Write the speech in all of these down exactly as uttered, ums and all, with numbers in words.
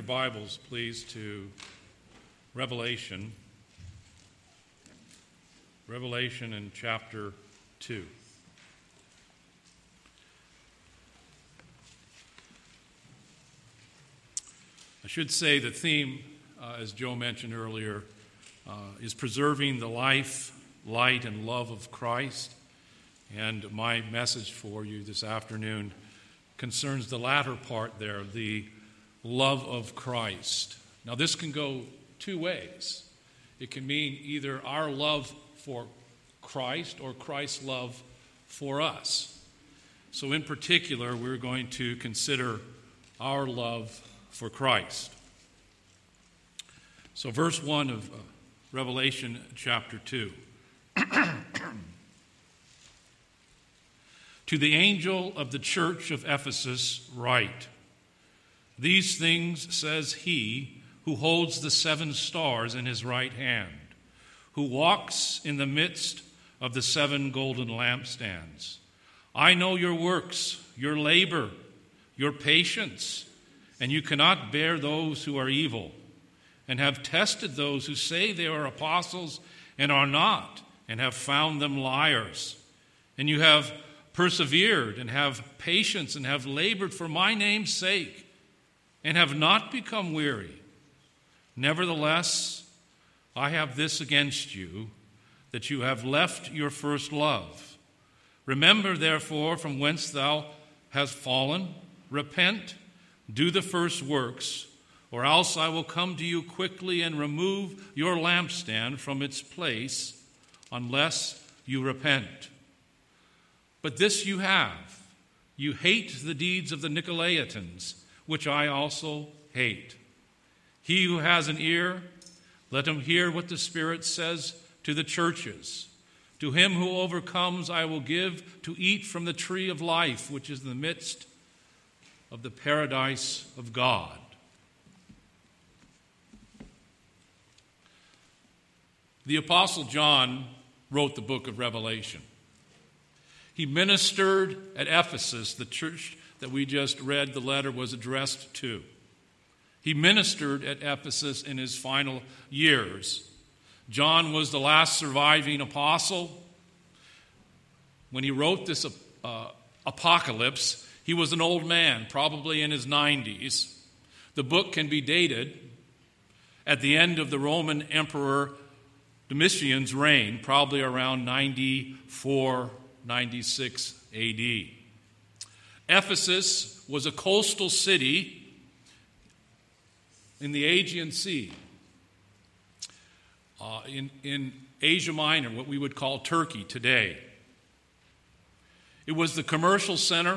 your Bibles, please, to Revelation. Revelation in chapter two. I should say the theme, uh, as Joe mentioned earlier, uh, is preserving the life, light, and love of Christ. And my message for you this afternoon concerns the latter part there, the love of Christ. Now, this can go two ways. It can mean either our love for Christ or Christ's love for us. So in particular, we're going to consider our love for Christ. So verse one of uh, Revelation chapter two. To the angel of the church of Ephesus write, these things says he who holds the seven stars in his right hand, who walks in the midst of the seven golden lampstands. I know your works, your labor, your patience, and you cannot bear those who are evil, and have tested those who say they are apostles and are not, and have found them liars. And you have persevered and have patience and have labored for my name's sake, and have not become weary. Nevertheless, I have this against you, that you have left your first love. Remember, therefore, from whence thou hast fallen, repent, do the first works, or else I will come to you quickly and remove your lampstand from its place, unless you repent. But this you have, you hate the deeds of the Nicolaitans, which I also hate. He who has an ear, let him hear what the Spirit says to the churches. To him who overcomes, I will give to eat from the tree of life, which is in the midst of the paradise of God. The Apostle John wrote the book of Revelation. He ministered at Ephesus, the church that we just read the letter was addressed to. He ministered at Ephesus in his final years. John was the last surviving apostle. When he wrote this uh, apocalypse, he was an old man, probably in his nineties. The book can be dated at the end of the Roman Emperor Domitian's reign, probably around ninety-four, ninety-six A D. Ephesus was a coastal city in the Aegean Sea, uh, in, in Asia Minor, what we would call Turkey today. It was the commercial center,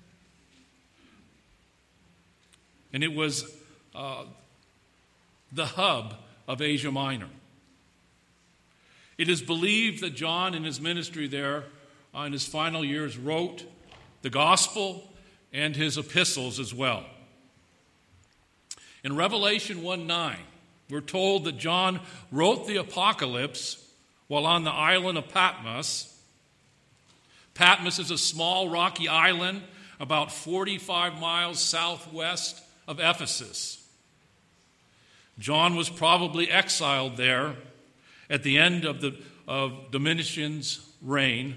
and it was uh, the hub of Asia Minor. It is believed that John, in his ministry there, uh, in his final years, wrote the gospel and his epistles as well. In Revelation one nine, we're told that John wrote the apocalypse while on the island of Patmos. Patmos is a small rocky island about forty-five miles southwest of Ephesus. John was probably exiled there at the end of, the, of Domitian's reign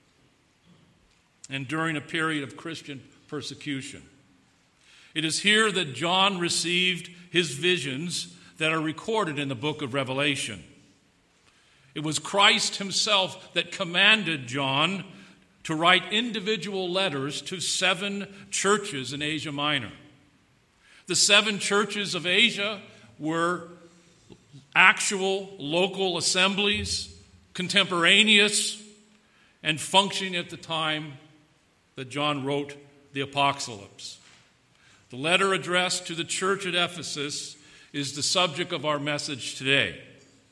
and during a period of Christian persecution. It is here that John received his visions that are recorded in the book of Revelation. It was Christ himself that commanded John to write individual letters to seven churches in Asia Minor. The seven churches of Asia were actual local assemblies, contemporaneous, and functioning at the time that John wrote the apocalypse. The letter addressed to the church at Ephesus is the subject of our message today.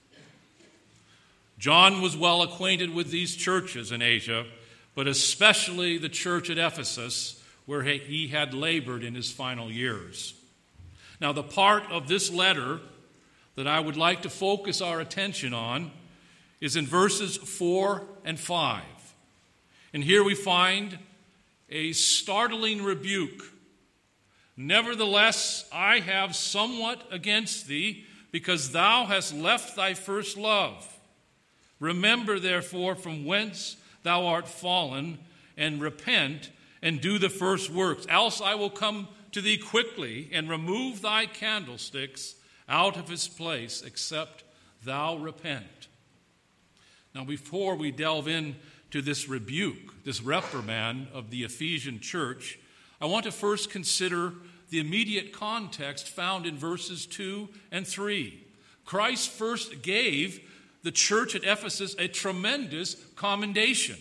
John was well acquainted with these churches in Asia, but especially the church at Ephesus, where he had labored in his final years. Now, the part of this letter that I would like to focus our attention on is in verses four and five. And here we find a startling rebuke Nevertheless, I have somewhat against thee, because thou hast left thy first love. Remember, therefore, from whence thou art fallen, and repent, and do the first works. Else I will come to thee quickly, and remove thy candlesticks out of his place, except thou repent. Now, before we delve into this rebuke, this reprimand of the Ephesian church, I want to first consider the immediate context found in verses two and three. Christ first gave the church at Ephesus a tremendous commendation.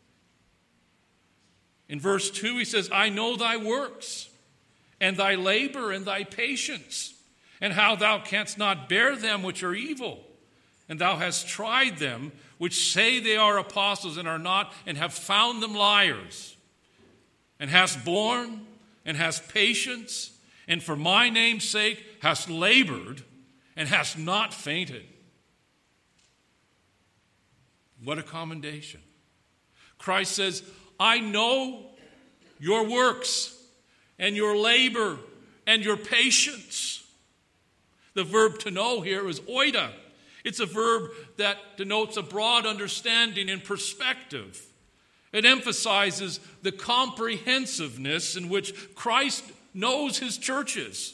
In verse two, he says, I know thy works, and thy labor, and thy patience, and how thou canst not bear them which are evil. And thou hast tried them which say they are apostles and are not, and have found them liars. And hast borne, and hast patience, and for my name's sake hast labored, and hast not fainted. What a commendation. Christ says, I know your works, and your labor, and your patience. The verb to know here is oida. It's a verb that denotes a broad understanding and perspective. It emphasizes the comprehensiveness in which Christ knows his churches.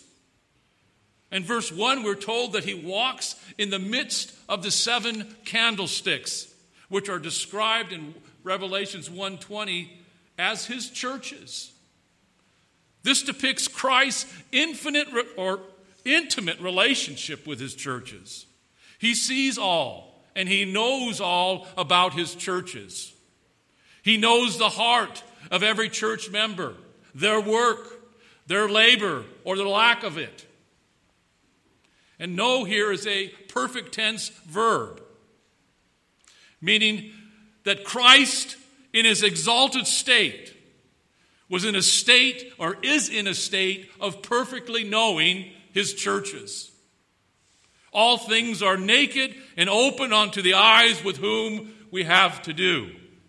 In verse one, we're told that he walks in the midst of the seven candlesticks, which are described in Revelations one twenty as his churches. This depicts Christ's infinite re- or intimate relationship with his churches. He sees all, and he knows all about his churches. He knows the heart of every church member, their work, their labor, or the lack of it. And know here is a perfect tense verb, meaning that Christ, in his exalted state, was in a state or is in a state of perfectly knowing his churches. All things are naked and open unto the eyes with whom we have to do.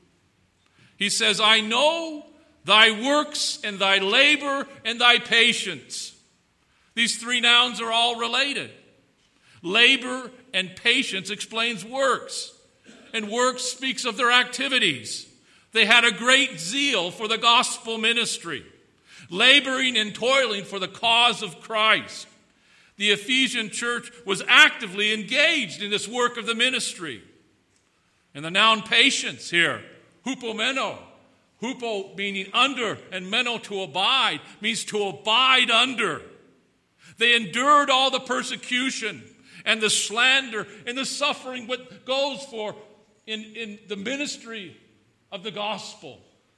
He says, I know thy works and thy labor and thy patience. These three nouns are all related. Labor and patience explains works, and works speaks of their activities. They had a great zeal for the gospel ministry, laboring and toiling for the cause of Christ. The Ephesian church was actively engaged in this work of the ministry. And the noun patience here, hupomeno, hupo meaning under, and meno to abide, means to abide under. They endured all the persecution and the slander and the suffering what goes for in, in the ministry of the gospel.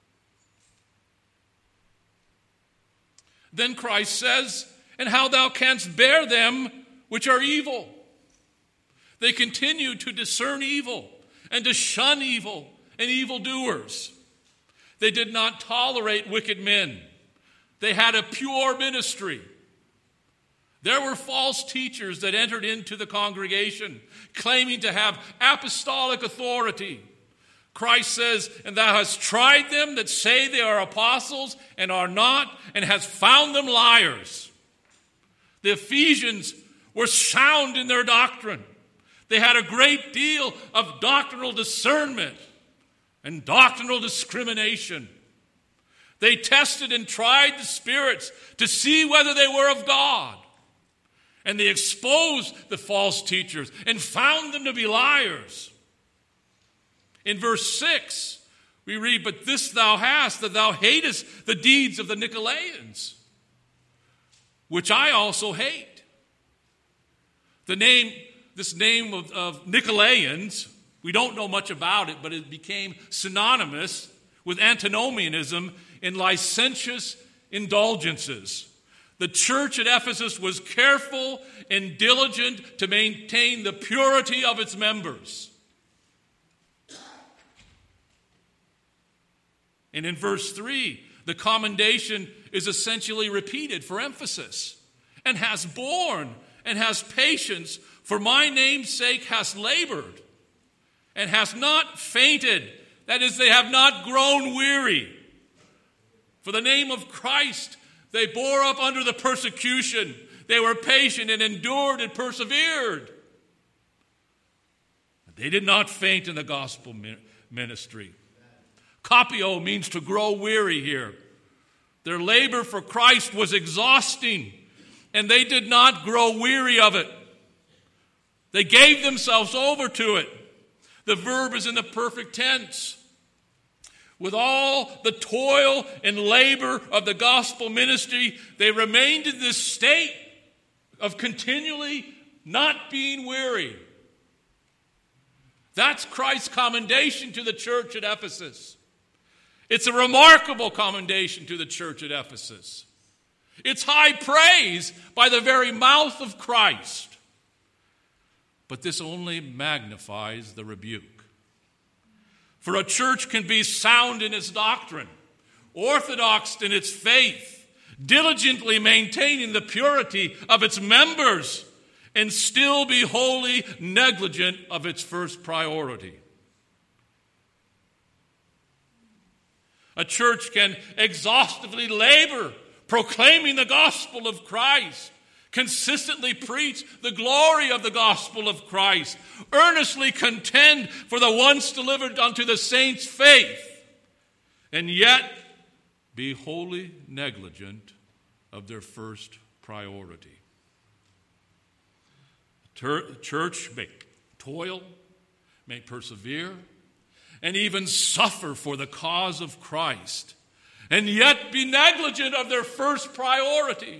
Then Christ says, and how thou canst bear them which are evil. They continue to discern evil and to shun evil and evildoers. They did not tolerate wicked men. They had a pure ministry. There were false teachers that entered into the congregation, claiming to have apostolic authority. Christ says, and thou hast tried them that say they are apostles and are not, and hast found them liars. The Ephesians were sound in their doctrine. They had a great deal of doctrinal discernment and doctrinal discrimination. They tested and tried the spirits to see whether they were of God. And they exposed the false teachers and found them to be liars. In verse six, we read, but this thou hast, that thou hatest the deeds of the Nicolaitans, which I also hate. The name, this name of, of Nicolaitans, we don't know much about it, but it became synonymous with antinomianism in licentious indulgences. The church at Ephesus was careful and diligent to maintain the purity of its members. And in verse three, the commendation is essentially repeated for emphasis. And has borne and has patience, for my name's sake has labored, and has not fainted. That is, they have not grown weary. For the name of Christ, They bore up under the persecution. They were patient and endured and persevered. They did not faint in the gospel ministry. Kopio means to grow weary here. Their labor for Christ was exhausting, and they did not grow weary of it. They gave themselves over to it. The verb is in the perfect tense. With all the toil and labor of the gospel ministry, they remained in this state of continually not being weary. That's Christ's commendation to the church at Ephesus. It's a remarkable commendation to the church at Ephesus. It's high praise by the very mouth of Christ. But this only magnifies the rebuke. For a church can be sound in its doctrine, orthodox in its faith, diligently maintaining the purity of its members, and still be wholly negligent of its first priority. A church can exhaustively labor proclaiming the gospel of Christ, consistently preach the glory of the gospel of Christ, earnestly contend for the once delivered unto the saints' faith, and yet be wholly negligent of their first priority. The church may toil, may persevere, and even suffer for the cause of Christ, and yet be negligent of their first priority.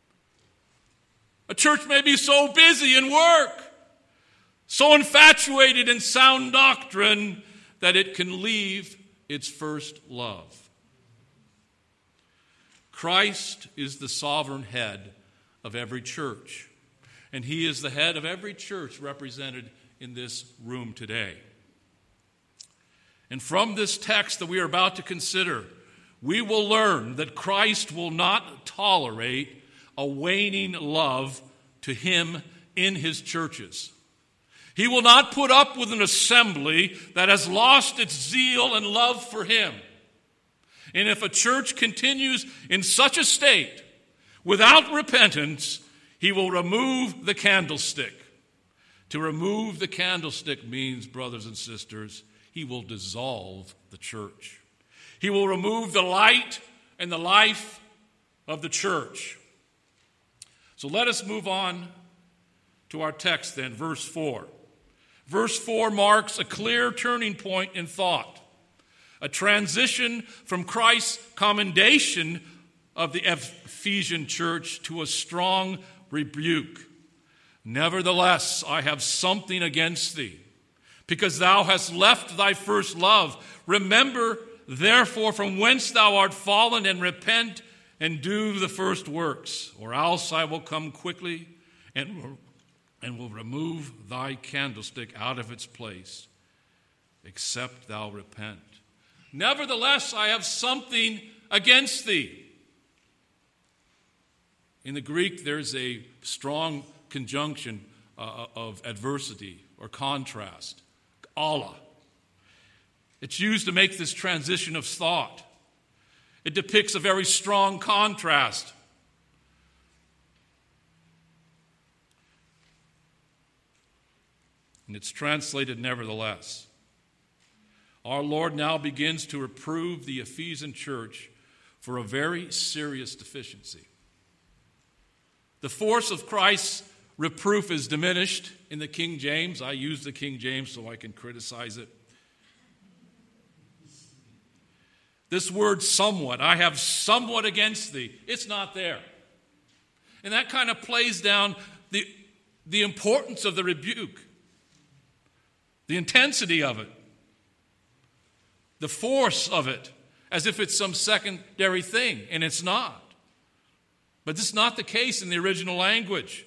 A church may be so busy in work, so infatuated in sound doctrine, that it can leave its first love. Christ is the sovereign head of every church, and he is the head of every church represented in this room today. And from this text that we are about to consider, we will learn that Christ will not tolerate a waning love to him in his churches. He will not put up with an assembly that has lost its zeal and love for him. And if a church continues in such a state, without repentance, he will remove the candlestick. To remove the candlestick means, brothers and sisters, he will dissolve the church. He will remove the light and the life of the church. So let us move on to our text then, verse four. Verse four marks a clear turning point in thought, a transition from Christ's commendation of the Ephesian church to a strong rebuke. Nevertheless, I have something against thee, because thou hast left thy first love. Remember, therefore, from whence thou art fallen, and repent and do the first works, or else I will come quickly and will, and will remove thy candlestick out of its place, except thou repent. Nevertheless, I have something against thee. In the Greek, there's a strong conjunction uh, of adversity or contrast, alla. It's used to make this transition of thought. It depicts a very strong contrast. And it's translated nevertheless. Our Lord now begins to reprove the Ephesian church for a very serious deficiency. The force of Christ's reproof is diminished in the King James. I use the King James so I can criticize it. This word somewhat, I have somewhat against thee, it's not there. And that kind of plays down the, the importance of the rebuke, the intensity of it, the force of it, as if it's some secondary thing, and it's not. But this is not the case in the original language.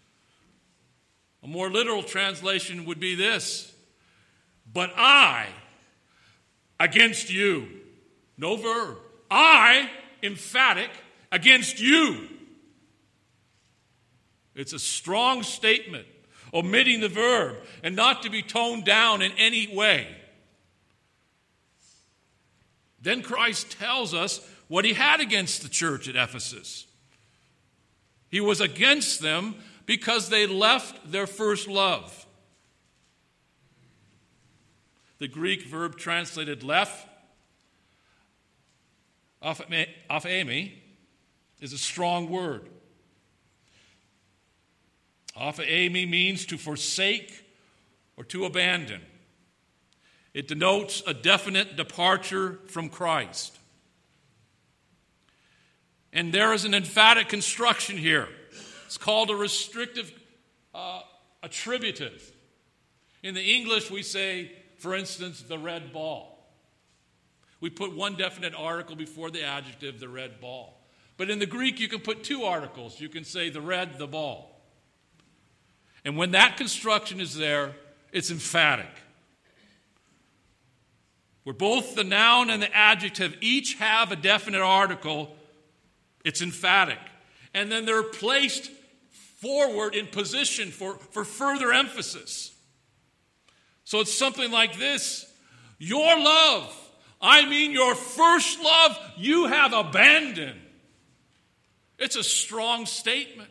A more literal translation would be this: but I against you. No verb. I, emphatic, against you. It's a strong statement, omitting the verb, and not to be toned down in any way. Then Christ tells us what he had against the church at Ephesus. He was against them because they left their first love. The Greek verb translated left, aphemi, is a strong word. Aphemi means to forsake or to abandon. It denotes a definite departure from Christ. And there is an emphatic construction here. It's called a restrictive uh, attributive. In the English, we say, for instance, the red ball. We put one definite article before the adjective, the red ball. But in the Greek, you can put two articles. You can say the red, the ball. And when that construction is there, it's emphatic. Where both the noun and the adjective each have a definite article, it's emphatic. And then they're placed forward in position for, for further emphasis. So it's something like this. Your love, I mean your first love, you have abandoned. It's a strong statement.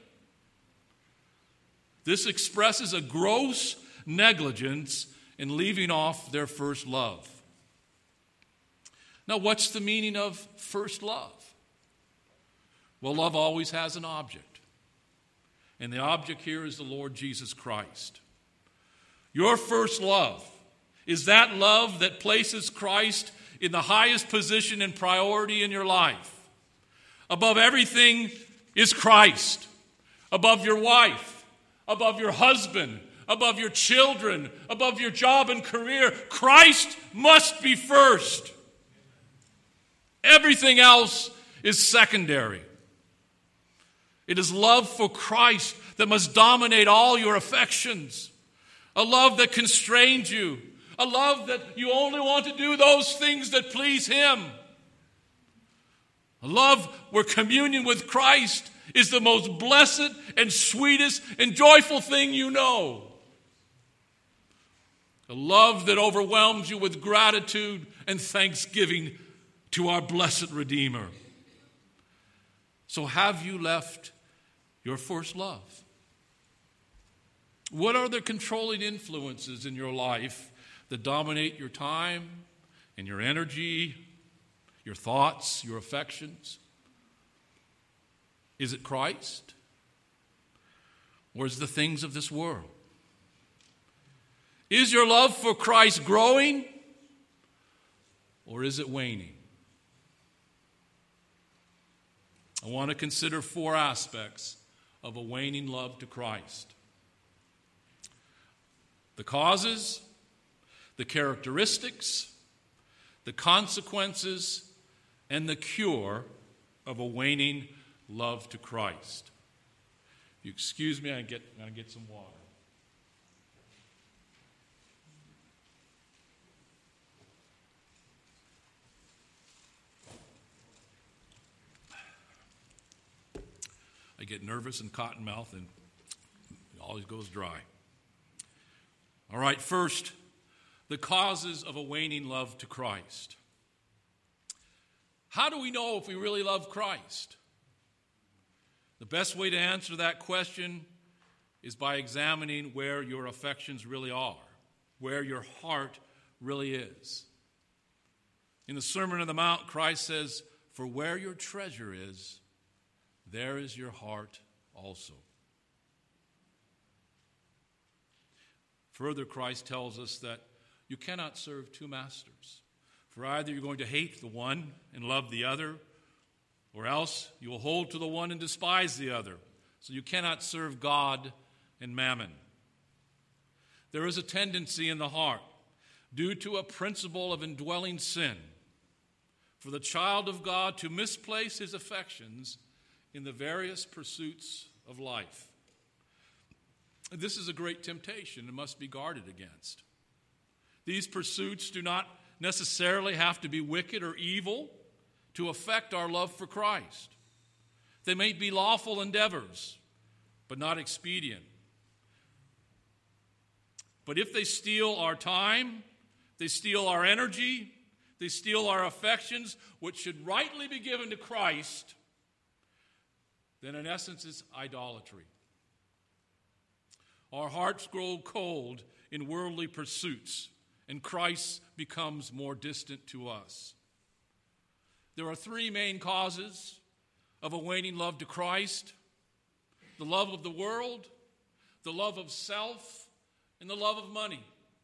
This expresses a gross negligence in leaving off their first love. Now, what's the meaning of first love? Well, love always has an object. And the object here is the Lord Jesus Christ. Your first love is that love that places Christ in the highest position and priority in your life. Above everything is Christ. Above your wife, above your husband, above your children, above your job and career, Christ must be first. Everything else is secondary. It is love for Christ that must dominate all your affections. A love that constrains you. A love that you only want to do those things that please Him. A love where communion with Christ is the most blessed and sweetest and joyful thing you know. A love that overwhelms you with gratitude and thanksgiving to our blessed Redeemer. So have you left your first love? What are the controlling influences in your life that dominate your time and your energy, your thoughts, your affections? Is it Christ? Or is it the things of this world? Is your love for Christ growing? Or is it waning? I want to consider four aspects of a waning love to Christ. The causes, the characteristics, the consequences, and the cure of a waning love to Christ. If you excuse me, I get, I'm going to get some water. I get nervous and cotton mouth, and it always goes dry. All right, first, the causes of a waning love to Christ. How do we know if we really love Christ? The best way to answer that question is by examining where your affections really are, where your heart really is. In the Sermon on the Mount, Christ says, "For where your treasure is, there is your heart also." Further, Christ tells us that you cannot serve two masters. For either you're going to hate the one and love the other, or else you will hold to the one and despise the other. So you cannot serve God and mammon. There is a tendency in the heart, due to a principle of indwelling sin, for the child of God to misplace his affections in the various pursuits of life. This is a great temptation and must be guarded against. These pursuits do not necessarily have to be wicked or evil to affect our love for Christ. They may be lawful endeavors, but not expedient. But if they steal our time, they steal our energy, They steal our affections, which should rightly be given to Christ. Then in essence it's idolatry. Our hearts grow cold in worldly pursuits, and Christ becomes more distant to us. There are three main causes of a waning love to Christ: the love of the world, the love of self, and the love of money.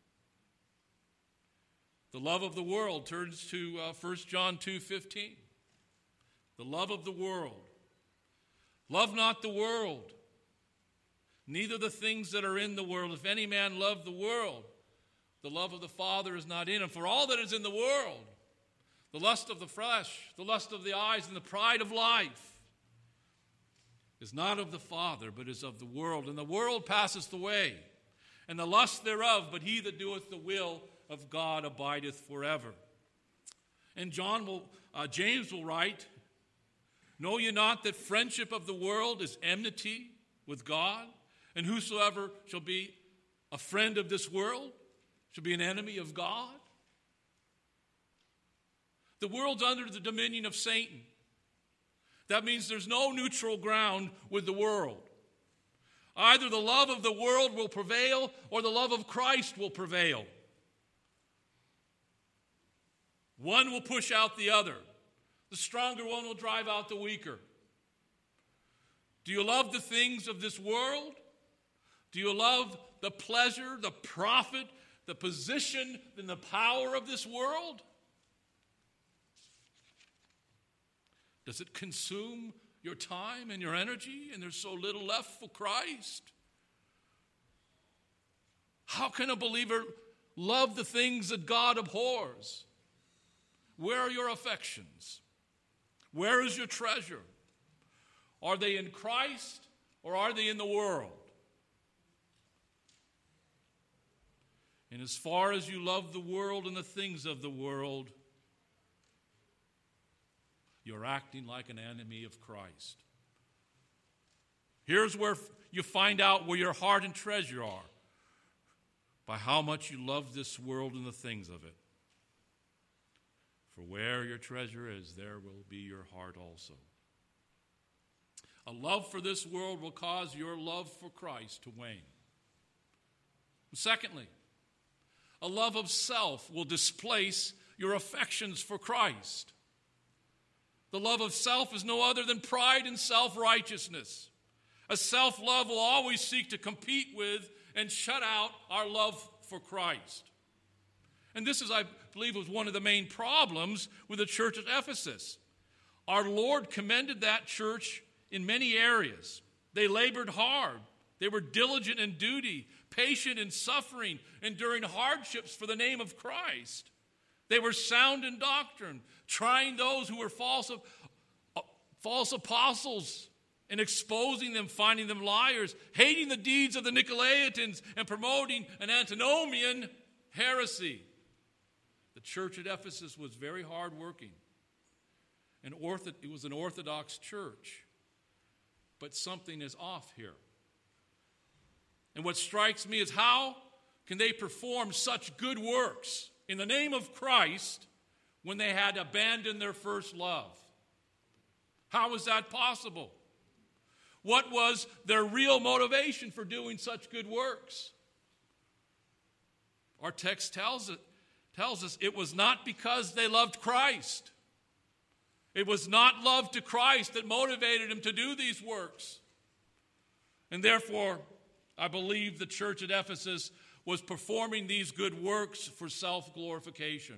The love of the world turns to uh, First John two fifteen. The love of the world. Love not the world, neither the things that are in the world. If any man love the world, the love of the Father is not in him. For all that is in the world, the lust of the flesh, the lust of the eyes, and the pride of life, is not of the Father, but is of the world. And the world passeth away, and the lust thereof, but he that doeth the will of God abideth forever. And John will, uh, James will write, know ye not that friendship of the world is enmity with God? And whosoever shall be a friend of this world shall be an enemy of God? The world's under the dominion of Satan. That means there's no neutral ground with the world. Either the love of the world will prevail or the love of Christ will prevail. One will push out the other. The stronger one will drive out the weaker. Do you love the things of this world? Do you love the pleasure, the profit, the position, and the power of this world? Does it consume your time and your energy, and there's so little left for Christ? How can a believer love the things that God abhors? Where are your affections? Where is your treasure? Are they in Christ or are they in the world? And as far as you love the world and the things of the world, you're acting like an enemy of Christ. Here's where you find out where your heart and treasure are: by how much you love this world and the things of it. For where your treasure is, there will be your heart also. A love for this world will cause your love for Christ to wane. Secondly, a love of self will displace your affections for Christ. The love of self is no other than pride and self-righteousness. A self-love will always seek to compete with and shut out our love for Christ. And this is, I believe, was one of the main problems with the church at Ephesus. Our Lord commended that church in many areas. They labored hard. They were diligent in duty, patient in suffering, enduring hardships for the name of Christ. They were sound in doctrine, trying those who were false, uh, false apostles and exposing them, finding them liars, hating the deeds of the Nicolaitans and promoting an antinomian heresy. The church at Ephesus was very hardworking. An ortho- it was an Orthodox church. But something is off here. And what strikes me is, how can they perform such good works in the name of Christ when they had abandoned their first love? How is that possible? What was their real motivation for doing such good works? Our text tells it. tells us it was not because they loved Christ. It was not love to Christ that motivated them to do these works. And therefore, I believe the church at Ephesus was performing these good works for self-glorification.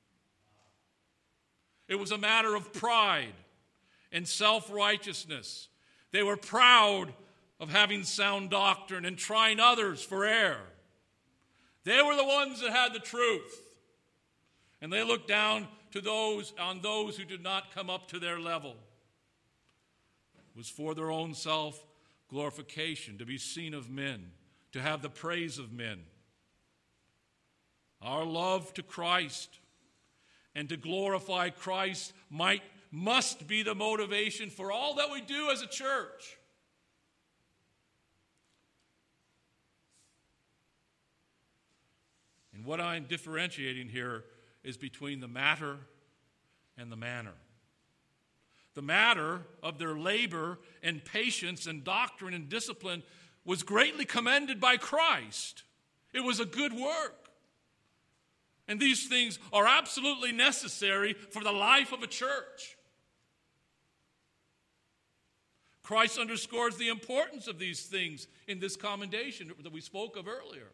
It was a matter of pride and self-righteousness. They were proud of having sound doctrine and trying others for air. They were the ones that had the truth. And they looked down to those on those who did not come up to their level. It was for their own self-glorification, to be seen of men, to have the praise of men. Our love to Christ and to glorify Christ might must be the motivation for all that we do as a church. And what I'm differentiating here is between the matter and the manner. The matter of their labor and patience and doctrine and discipline was greatly commended by Christ. It was a good work. And these things are absolutely necessary for the life of a church. Christ underscores the importance of these things in this commendation that we spoke of earlier.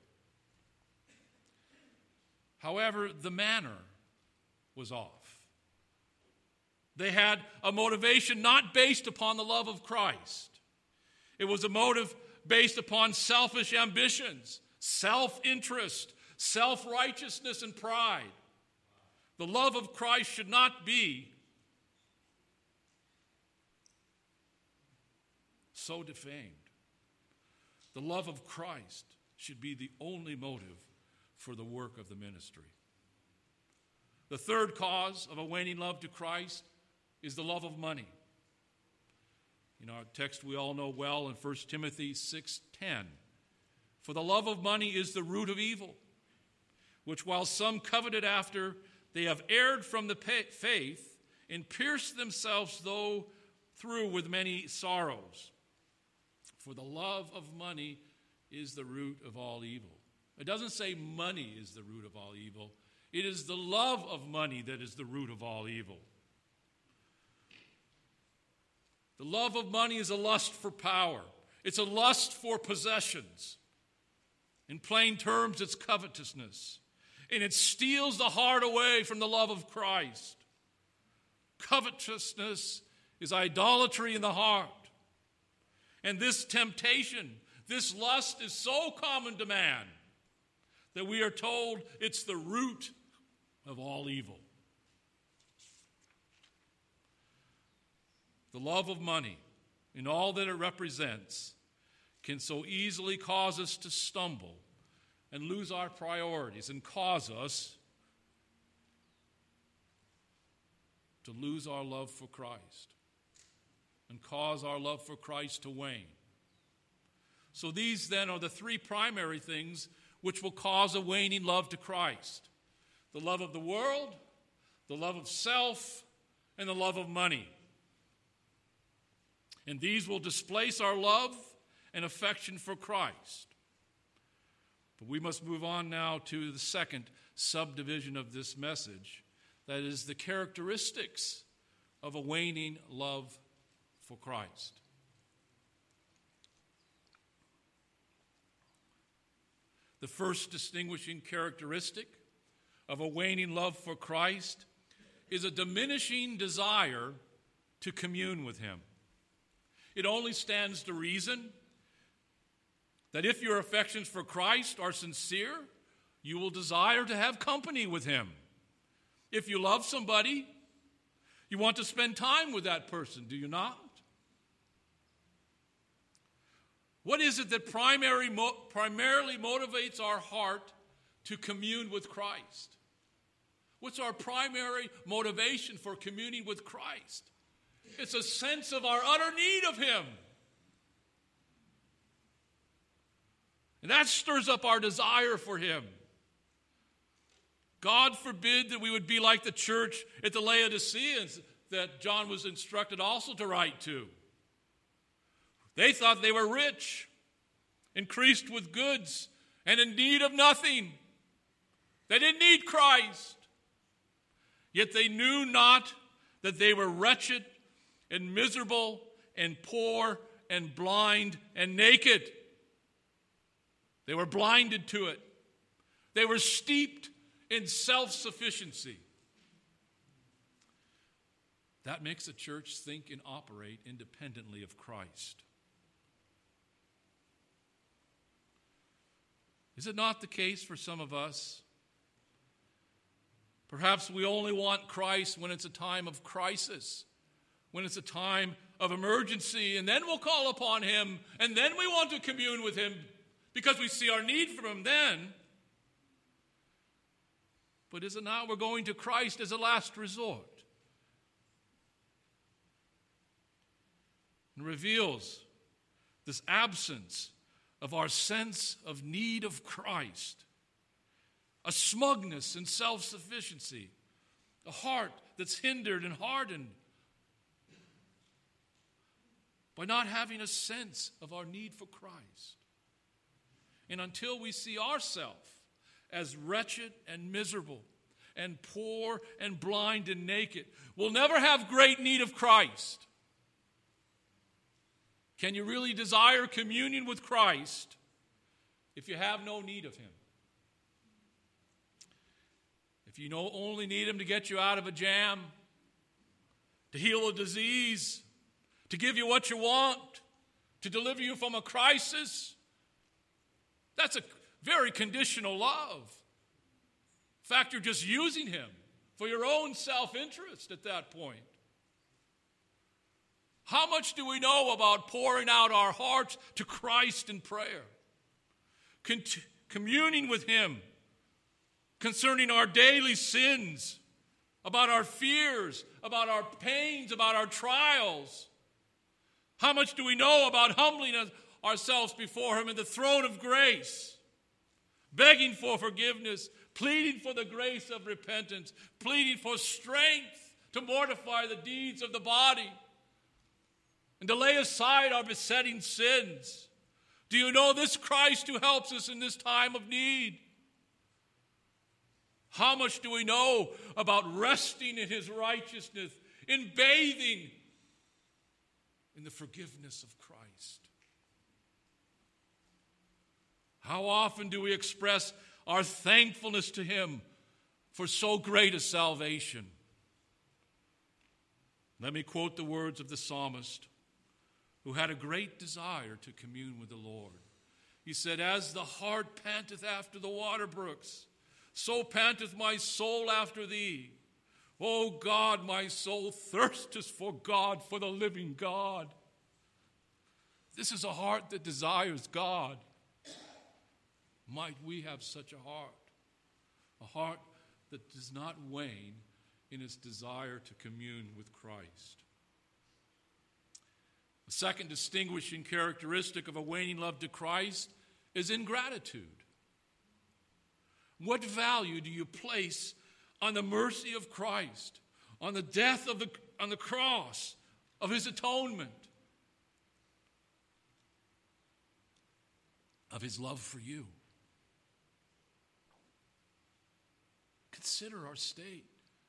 However, the manner was off. They had a motivation not based upon the love of Christ. It was a motive based upon selfish ambitions, self-interest, self-righteousness, and pride. The love of Christ should not be so defamed. The love of Christ should be the only motive for the work of the ministry. The third cause of a waning love to Christ is the love of money. In our text we all know well in First Timothy six ten, for the love of money is the root of evil, which while some coveted after, they have erred from the faith and pierced themselves though through with many sorrows. For the love of money is the root of all evil. It doesn't say money is the root of all evil. It is the love of money that is the root of all evil. The love of money is a lust for power. It's a lust for possessions. In plain terms, it's covetousness. And it steals the heart away from the love of Christ. Covetousness is idolatry in the heart. And this temptation, this lust is so common to man that we are told it's the root of all evil. The love of money, in all that it represents, can so easily cause us to stumble and lose our priorities and cause us to lose our love for Christ and cause our love for Christ to wane. So these then are the three primary things which will cause a waning love to Christ: the love of the world, the love of self, and the love of money. And these will displace our love and affection for Christ. But we must move on now to the second subdivision of this message, that is the characteristics of a waning love for Christ. The first distinguishing characteristic of a waning love for Christ is a diminishing desire to commune with Him. It only stands to reason that if your affections for Christ are sincere, you will desire to have company with Him. If you love somebody, you want to spend time with that person, do you not? What is it that primary, primarily motivates our heart to commune with Christ? What's our primary motivation for communing with Christ? It's a sense of our utter need of Him. And that stirs up our desire for Him. God forbid that we would be like the church at the Laodiceans that John was instructed also to write to. They thought they were rich, increased with goods, and in need of nothing. They didn't need Christ. Yet they knew not that they were wretched and miserable and poor and blind and naked. They were blinded to it. They were steeped in self-sufficiency. That makes a church think and operate independently of Christ. Is it not the case for some of us? Perhaps we only want Christ when it's a time of crisis, when it's a time of emergency, and then we'll call upon Him, and then we want to commune with Him because we see our need for Him then. But is it not we're going to Christ as a last resort? And reveals this absence of our sense of need of Christ, a smugness and self-sufficiency, a heart that's hindered and hardened by not having a sense of our need for Christ. And until we see ourselves as wretched and miserable and poor and blind and naked, we'll never have great need of Christ. Can you really desire communion with Christ if you have no need of him? If you know, only need him to get you out of a jam, to heal a disease, to give you what you want, to deliver you from a crisis, that's a very conditional love. In fact, you're just using him for your own self-interest at that point. How much do we know about pouring out our hearts to Christ in prayer? Con- communing with him concerning our daily sins, about our fears, about our pains, about our trials. How much do we know about humbling ourselves before him in the throne of grace, begging for forgiveness, pleading for the grace of repentance, pleading for strength to mortify the deeds of the body, and to lay aside our besetting sins? Do you know this Christ who helps us in this time of need? How much do we know about resting in his righteousness, in bathing in the forgiveness of Christ? How often do we express our thankfulness to him for so great a salvation? Let me quote the words of the psalmist, who had a great desire to commune with the Lord. He said, "As the hart panteth after the water brooks, so panteth my soul after thee. O God, my soul thirsteth for God, for the living God." This is a heart that desires God. Might we have such a heart, a heart that does not wane in its desire to commune with Christ. The second distinguishing characteristic of a waning love to Christ is ingratitude. What value do you place on the mercy of Christ, on the death of the on the cross, of his atonement, of his love for you? Consider our state.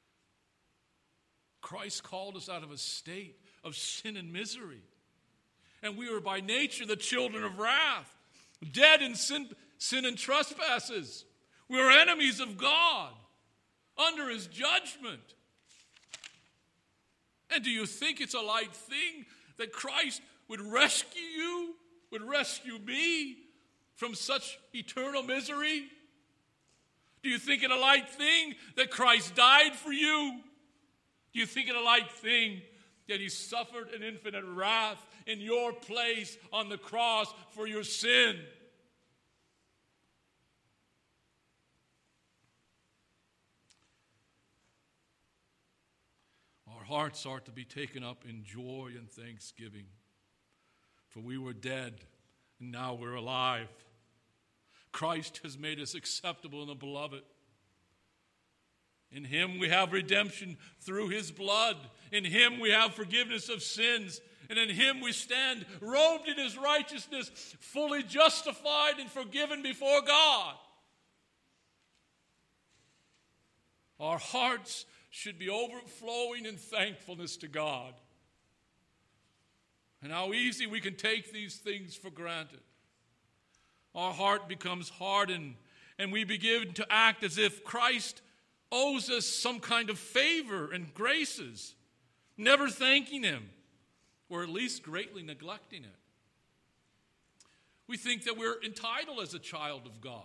Christ called us out of a state of sin and misery. And we were by nature the children of wrath, dead in sin, sin and trespasses. We were enemies of God, under his judgment. And do you think it's a light thing that Christ would rescue you, would rescue me from such eternal misery? Do you think it a light thing that Christ died for you? Do you think it a light thing that he suffered an infinite wrath in your place on the cross for your sin? Our hearts are to be taken up in joy and thanksgiving. For we were dead, and now we're alive. Christ has made us acceptable in the beloved. In him we have redemption through his blood. In him we have forgiveness of sins. And in him we stand robed in his righteousness, fully justified and forgiven before God. Our hearts should be overflowing in thankfulness to God. And how easy we can take these things for granted. Our heart becomes hardened, and we begin to act as if Christ owes us some kind of favor and graces, never thanking him, or at least greatly neglecting it. We think that we're entitled as a child of God,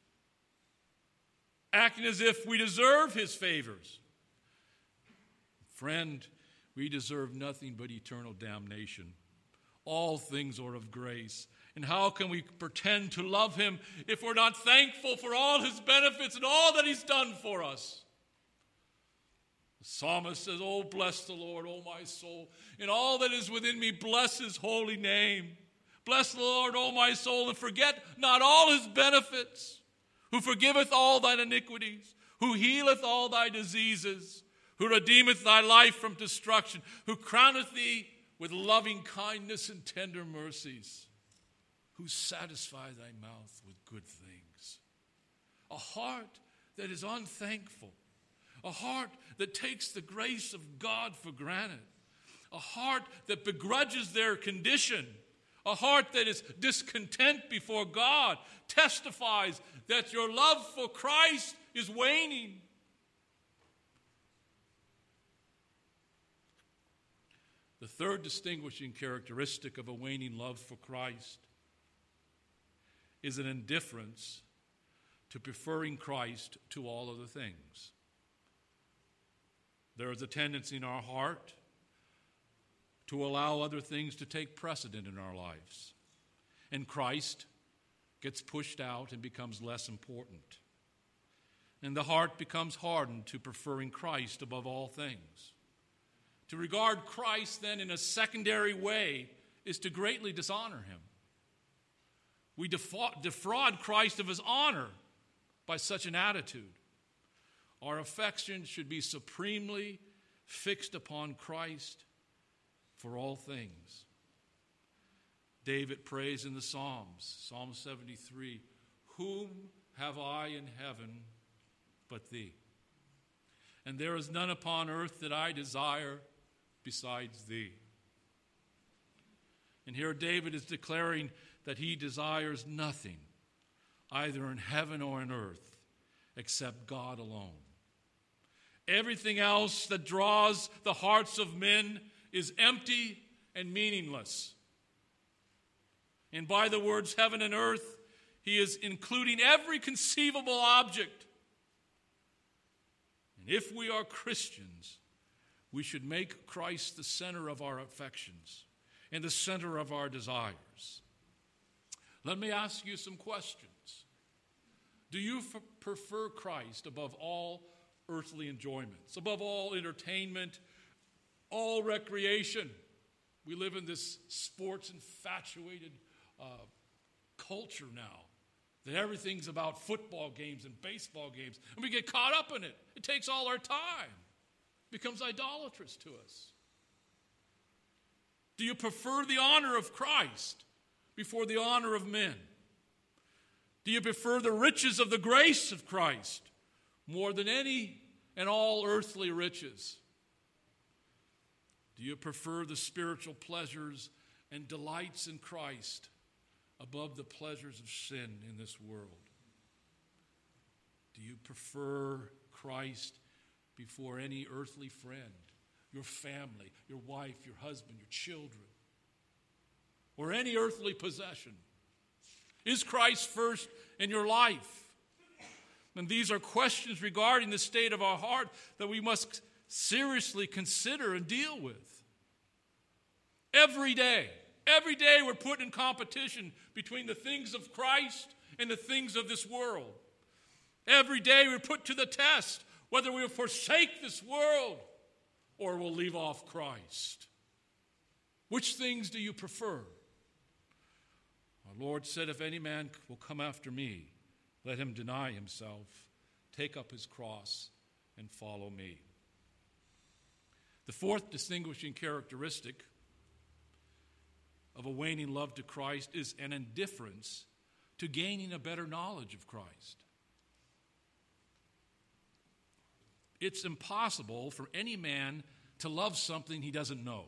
acting as if we deserve his favors. Friend, we deserve nothing but eternal damnation. All things are of grace. And how can we pretend to love him if we're not thankful for all his benefits and all that he's done for us? The psalmist says, "Oh, bless the Lord, oh my soul, and all that is within me, bless his holy name. Bless the Lord, oh my soul, and forget not all his benefits, who forgiveth all thine iniquities, who healeth all thy diseases, who redeemeth thy life from destruction, who crowneth thee with loving kindness and tender mercies, who satisfy thy mouth with good things. A heart that is unthankful, a heart that takes the grace of God for granted, a heart that begrudges their condition, a heart that is discontent before God, testifies that your love for Christ is waning. The third distinguishing characteristic of a waning love for Christ is an indifference to preferring Christ to all other things. There is a tendency in our heart to allow other things to take precedent in our lives. And Christ gets pushed out and becomes less important. And the heart becomes hardened to preferring Christ above all things. To regard Christ then in a secondary way is to greatly dishonor him. We defraud Christ of his honor by such an attitude. Our affection should be supremely fixed upon Christ for all things. David prays in the Psalms, Psalm seventy-three, "Whom have I in heaven but thee? And there is none upon earth that I desire besides thee." And here David is declaring that he desires nothing, either in heaven or in earth, except God alone. Everything else that draws the hearts of men is empty and meaningless. And by the words heaven and earth, he is including every conceivable object. And if we are Christians, we should make Christ the center of our affections and the center of our desires. Let me ask you some questions. Do you f- prefer Christ above all earthly enjoyments, above all entertainment, all recreation? We live in this sports infatuated uh, culture now, that everything's about football games and baseball games, and we get caught up in it. It takes all our time. It becomes idolatrous to us. Do you prefer the honor of Christ before the honor of men? Do you prefer the riches of the grace of Christ more than any and all earthly riches? Do you prefer the spiritual pleasures and delights in Christ above the pleasures of sin in this world? Do you prefer Christ before any earthly friend, your family, your wife, your husband, your children, or any earthly possession? Is Christ first in your life? And these are questions regarding the state of our heart that we must seriously consider and deal with. Every day, every day we're put in competition between the things of Christ and the things of this world. Every day we're put to the test whether we'll forsake this world or we'll leave off Christ. Which things do you prefer? Our Lord said, "If any man will come after me, let him deny himself, take up his cross, and follow me." The fourth distinguishing characteristic of a waning love to Christ is an indifference to gaining a better knowledge of Christ. It's impossible for any man to love something he doesn't know.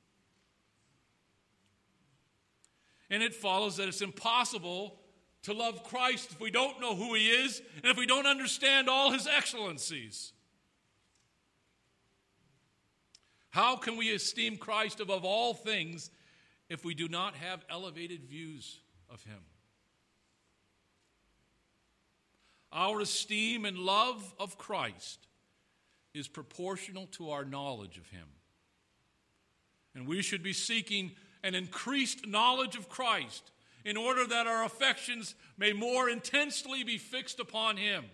And it follows that it's impossible to love Christ if we don't know who he is and if we don't understand all his excellencies. How can we esteem Christ above all things if we do not have elevated views of him? Our esteem and love of Christ is proportional to our knowledge of him. And we should be seeking an increased knowledge of Christ in order that our affections may more intensely be fixed upon him.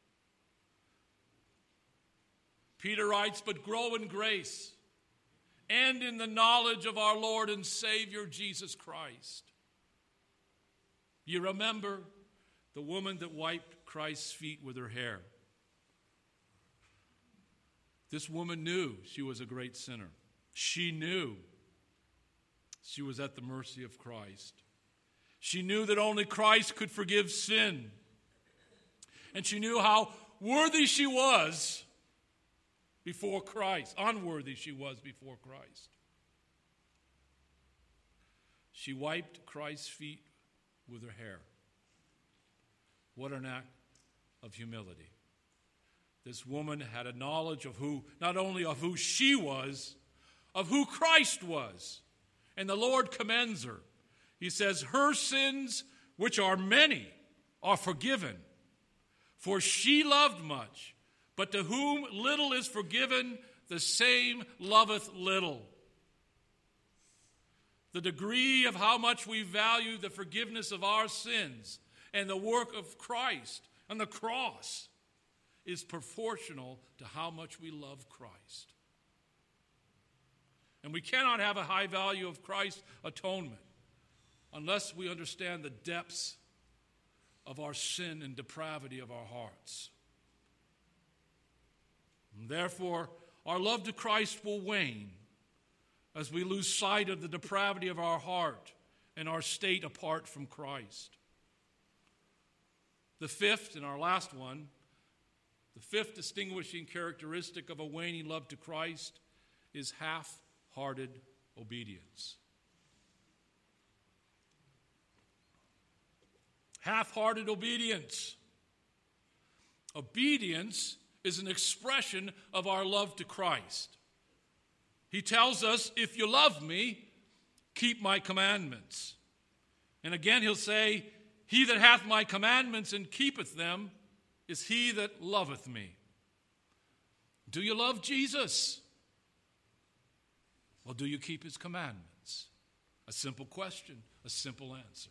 Peter writes, "But grow in grace and in the knowledge of our Lord and Savior Jesus Christ." You remember the woman that wiped Christ's feet with her hair. This woman knew she was a great sinner. She knew she was at the mercy of Christ. She knew that only Christ could forgive sin. And she knew how worthy she was before Christ. Unworthy she was before Christ. She wiped Christ's feet with her hair. What an act of humility. This woman had a knowledge of who, not only of who she was, of who Christ was. And the Lord commends her. He says, her sins, which are many, are forgiven. For she loved much, but to whom little is forgiven, the same loveth little. The degree of how much we value the forgiveness of our sins and the work of Christ on the cross is proportional to how much we love Christ. And we cannot have a high value of Christ's atonement unless we understand the depths of our sin and depravity of our hearts. And therefore, our love to Christ will wane as we lose sight of the depravity of our heart and our state apart from Christ. The fifth, and our last one, the fifth distinguishing characteristic of a waning love to Christ is half-hearted obedience. Half-hearted obedience. Obedience is an expression of our love to Christ. He tells us, if you love me, keep my commandments. And again he'll say, he that hath my commandments and keepeth them is he that loveth me. Do you love Jesus? Well, do you keep his commandments? A simple question, a simple answer.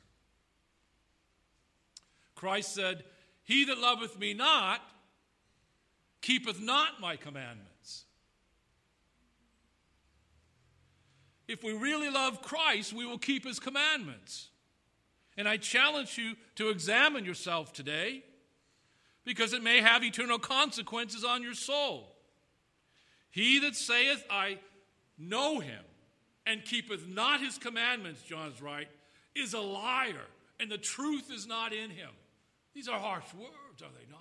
Christ said, he that loveth me not, keepeth not my commandments. If we really love Christ, we will keep his commandments. And I challenge you to examine yourself today, because it may have eternal consequences on your soul. He that saith, I know him, and keepeth not his commandments, John's right, is a liar, and the truth is not in him. These are harsh words, are they not?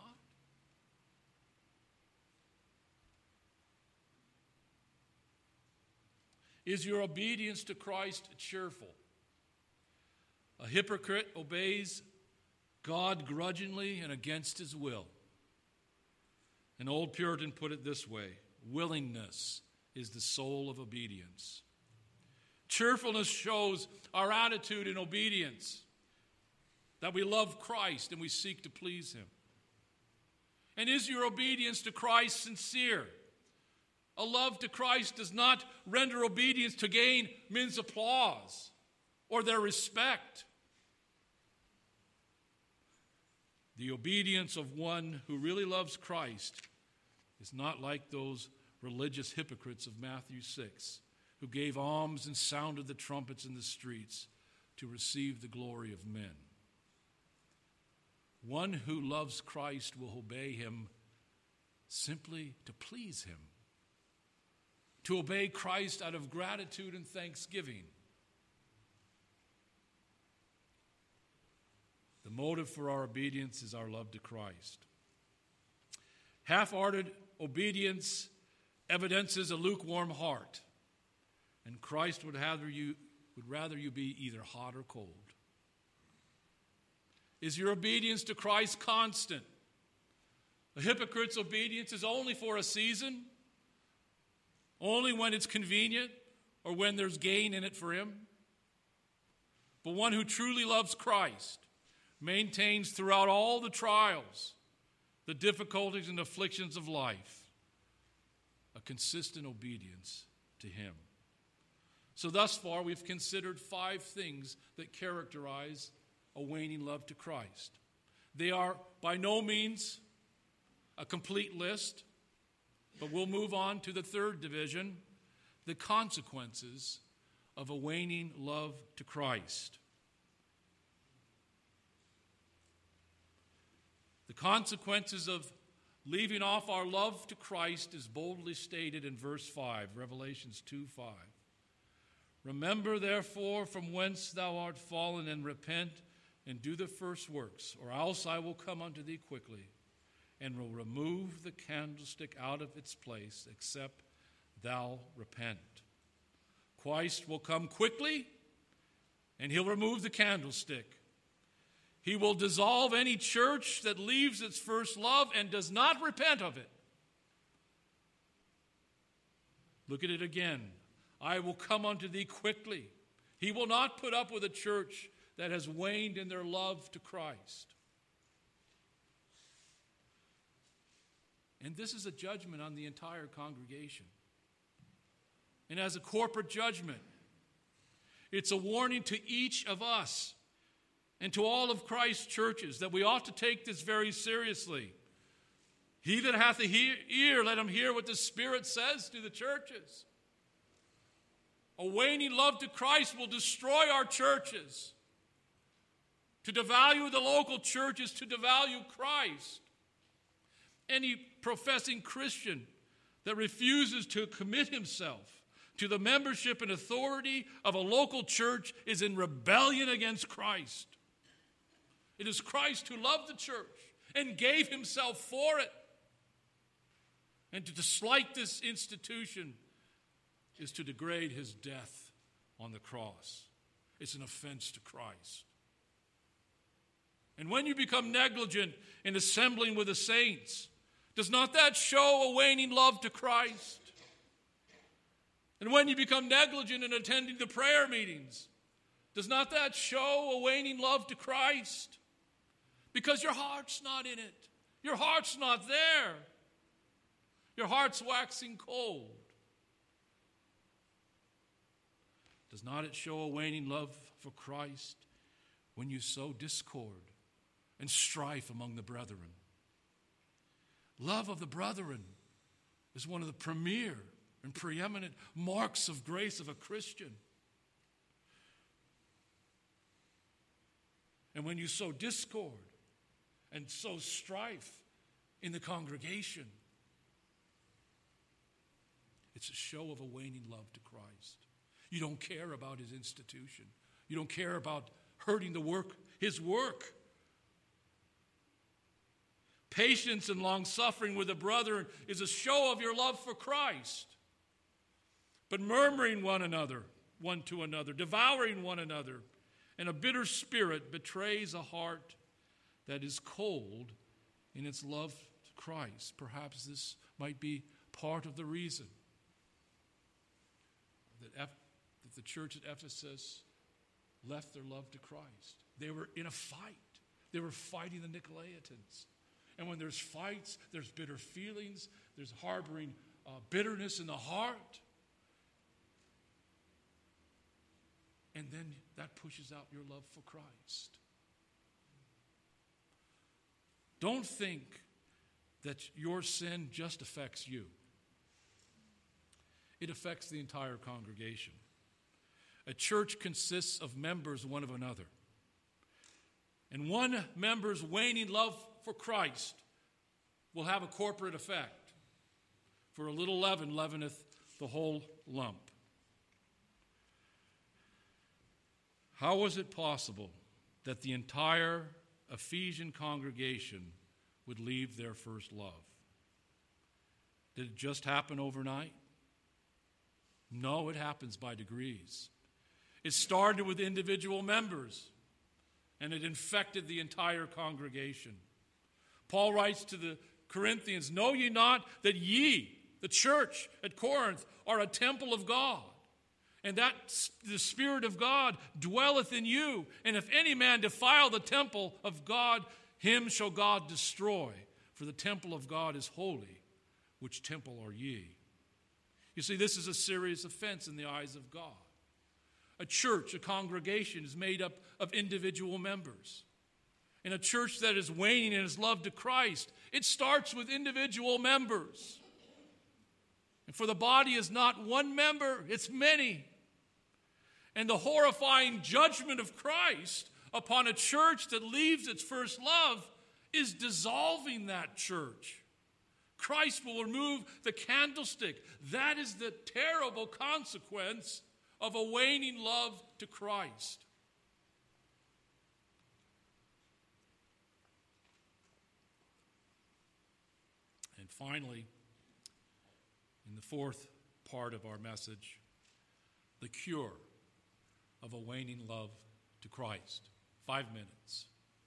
Is your obedience to Christ cheerful? A hypocrite obeys God grudgingly and against his will. An old Puritan put it this way: willingness is the soul of obedience. Cheerfulness shows our attitude in obedience, that we love Christ and we seek to please him. And is your obedience to Christ sincere? A love to Christ does not render obedience to gain men's applause or their respect. The obedience of one who really loves Christ is not like those religious hypocrites of Matthew six, who gave alms and sounded the trumpets in the streets to receive the glory of men. One who loves Christ will obey him simply to please him, to obey Christ out of gratitude and thanksgiving. The motive for our obedience is our love to Christ. Half-hearted obedience evidences a lukewarm heart, and Christ would rather you, would rather you be either hot or cold. Is your obedience to Christ constant? A hypocrite's obedience is only for a season, only when it's convenient or when there's gain in it for him. But one who truly loves Christ maintains throughout all the trials, the difficulties and afflictions of life, a consistent obedience to him. So thus far, we've considered five things that characterize a waning love to Christ. They are by no means a complete list, but we'll move on to the third division, the consequences of a waning love to Christ. The consequences of leaving off our love to Christ is boldly stated in verse five, Revelations two five. Remember, therefore, from whence thou art fallen, and repent, and do the first works, or else I will come unto thee quickly, and will remove the candlestick out of its place, except thou repent. Christ will come quickly, and he'll remove the candlestick. He will dissolve any church that leaves its first love and does not repent of it. Look at it again. I will come unto thee quickly. He will not put up with a church that has waned in their love to Christ. And this is a judgment on the entire congregation. And as a corporate judgment, it's a warning to each of us and to all of Christ's churches that we ought to take this very seriously. He that hath a ear, let him hear what the Spirit says to the churches. A waning love to Christ will destroy our churches. To devalue the local church is to devalue Christ. Any professing Christian that refuses to commit himself to the membership and authority of a local church is in rebellion against Christ. It is Christ who loved the church and gave himself for it. And to slight this institution is to degrade his death on the cross. It's an offense to Christ. And when you become negligent in assembling with the saints, does not that show a waning love to Christ? And when you become negligent in attending the prayer meetings, does not that show a waning love to Christ? Because your heart's not in it. Your heart's not there. Your heart's waxing cold. Does not it show a waning love for Christ when you sow discord and strife among the brethren? Love of the brethren is one of the premier and preeminent marks of grace of a Christian. And when you sow discord and sow strife in the congregation, it's a show of a waning love to Christ. You don't care about his institution. You don't care about hurting the work, his work. Patience and long-suffering with the brethren is a show of your love for Christ. But murmuring one another, one to another, devouring one another, and a bitter spirit betrays a heart that is cold in its love to Christ. Perhaps this might be part of the reason that, F- that the church at Ephesus left their love to Christ. They were in a fight. They were fighting the Nicolaitans. And when there's fights, there's bitter feelings, there's harboring uh, bitterness in the heart. And then that pushes out your love for Christ. Don't think that your sin just affects you. It affects the entire congregation. A church consists of members one of another. And one member's waning love for Christ will have a corporate effect. For a little leaven leaveneth the whole lump. How was it possible that the entire Ephesian congregation would leave their first love? Did it just happen overnight? No, it happens by degrees. It started with individual members, and it infected the entire congregation. Paul writes to the Corinthians, "Know ye not that ye, the church at Corinth, are a temple of God, and that the Spirit of God dwelleth in you? And if any man defile the temple of God, him shall God destroy. For the temple of God is holy. Which temple are ye?" You see, this is a serious offense in the eyes of God. A church, a congregation, is made up of individual members. In a church that is waning in its love to Christ, it starts with individual members. And for the body is not one member, it's many. And the horrifying judgment of Christ upon a church that leaves its first love is dissolving that church. Christ will remove the candlestick. That is the terrible consequence of a waning love to Christ. And finally, in the fourth part of our message, the cure of a waning love to Christ. Five minutes.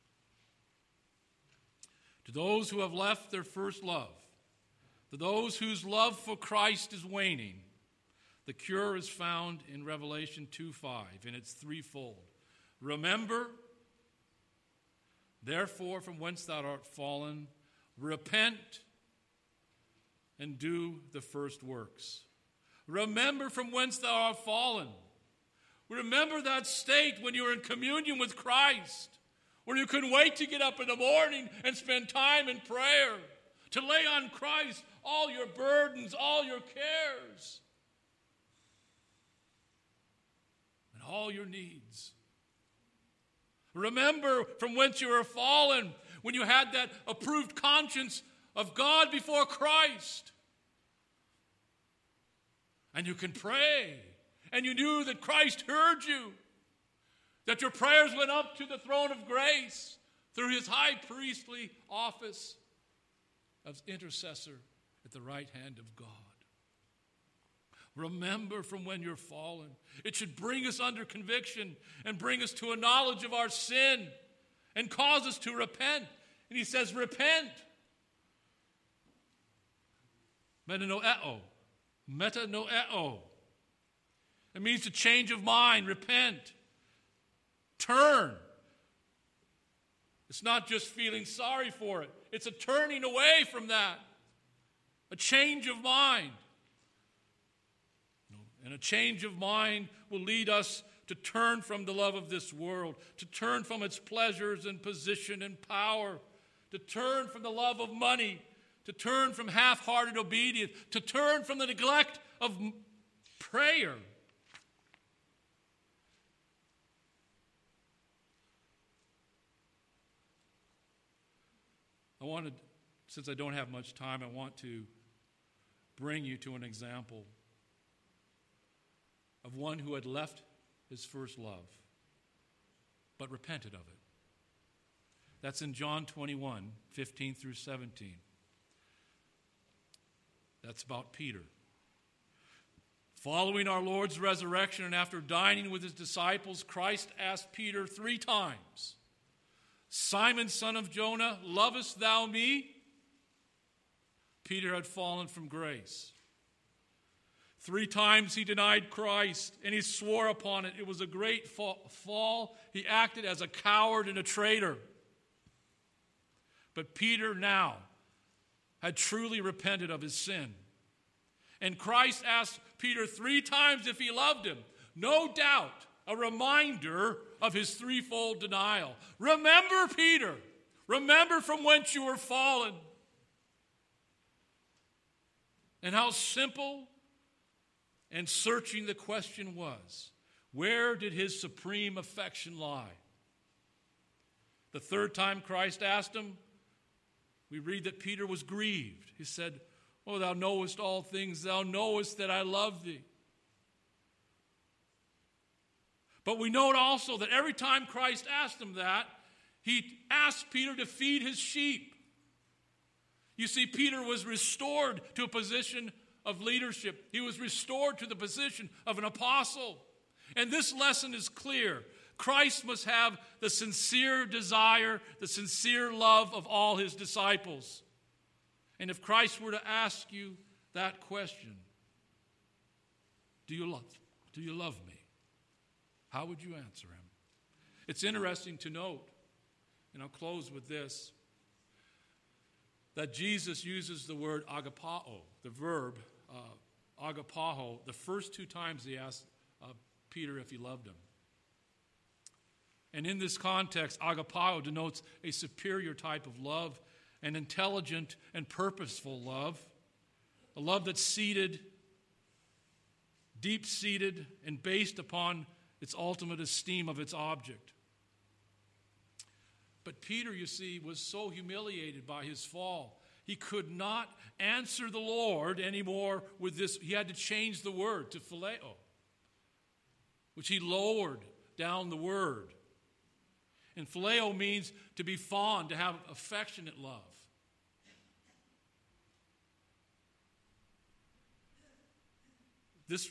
To those who have left their first love, to those whose love for Christ is waning, the cure is found in Revelation two five, and it's threefold. Remember, therefore, from whence thou art fallen, repent, and do the first works. Remember from whence thou art fallen. Remember that state when you were in communion with Christ, when you couldn't wait to get up in the morning and spend time in prayer, to lay on Christ all your burdens, all your cares, and all your needs. Remember from whence you were fallen, when you had that approved conscience of God before Christ. And you can pray, and you knew that Christ heard you, that your prayers went up to the throne of grace through his high priestly office of intercessor at the right hand of God. Remember from when you're fallen. It should bring us under conviction and bring us to a knowledge of our sin and cause us to repent. And he says, repent. Metanoeo. Metanoeo. It means a change of mind, repent, turn. It's not just feeling sorry for it. It's a turning away from that. A change of mind. And a change of mind will lead us to turn from the love of this world, to turn from its pleasures and position and power, to turn from the love of money, to turn from half-hearted obedience, to turn from the neglect of prayer. I wanted, since I don't have much time, I want to bring you to an example of one who had left his first love, but repented of it. That's in John twenty-one, fifteen through seventeen. That's about Peter. Following our Lord's resurrection and after dining with his disciples, Christ asked Peter three times, Simon, son of Jonah, lovest thou me? Peter had fallen from grace. Three times he denied Christ, and he swore upon it. It was a great fall. He acted as a coward and a traitor. But Peter now had truly repented of his sin. And Christ asked Peter three times if he loved him. No doubt, a reminder of his threefold denial. Remember, Peter, remember from whence you were fallen. And how simple and searching the question was. Where did his supreme affection lie? The third time Christ asked him, we read that Peter was grieved. He said, Oh, thou knowest all things. Thou knowest that I love thee. But we note also that every time Christ asked him that, he asked Peter to feed his sheep. You see, Peter was restored to a position of leadership. He was restored to the position of an apostle. And this lesson is clear. Christ must have the sincere desire, the sincere love of all his disciples. And if Christ were to ask you that question, do you love, do you love me? How would you answer him? It's interesting to note, and I'll close with this, that Jesus uses the word agapao, the verb uh, agapao, the first two times he asked uh, Peter if he loved him. And in this context, agapao denotes a superior type of love, an intelligent and purposeful love, a love that's seated, deep-seated, and based upon its ultimate esteem of its object. But Peter, you see, was so humiliated by his fall. He could not answer the Lord anymore with this. He had to change the word to phileo, which he lowered down the word. And phileo means to be fond, to have affectionate love. This,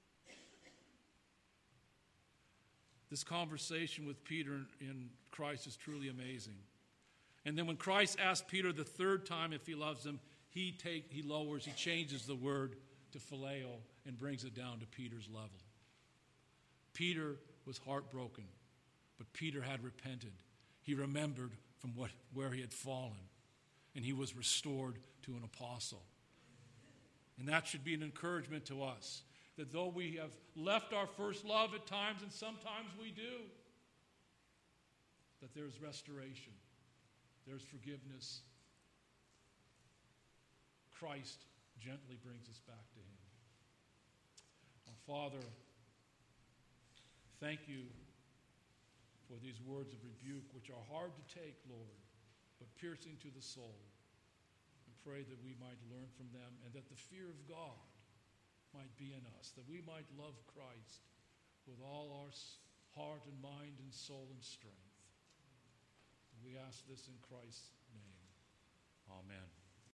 this conversation with Peter in Christ is truly amazing. And then when Christ asked Peter the third time if he loves him, he take he lowers, he changes the word to phileo and brings it down to Peter's level. Peter was heartbroken, but Peter had repented. He remembered from what where he had fallen, and he was restored to an apostle. And that should be an encouragement to us, that though we have left our first love at times, and sometimes we do, that there's restoration, there's forgiveness. Christ gently brings us back to him. Our Father, thank you for these words of rebuke, which are hard to take, Lord, but piercing to the soul. And pray that we might learn from them, and that the fear of God might be in us, that we might love Christ with all our heart and mind and soul and strength. And we ask this in Christ's name. Amen.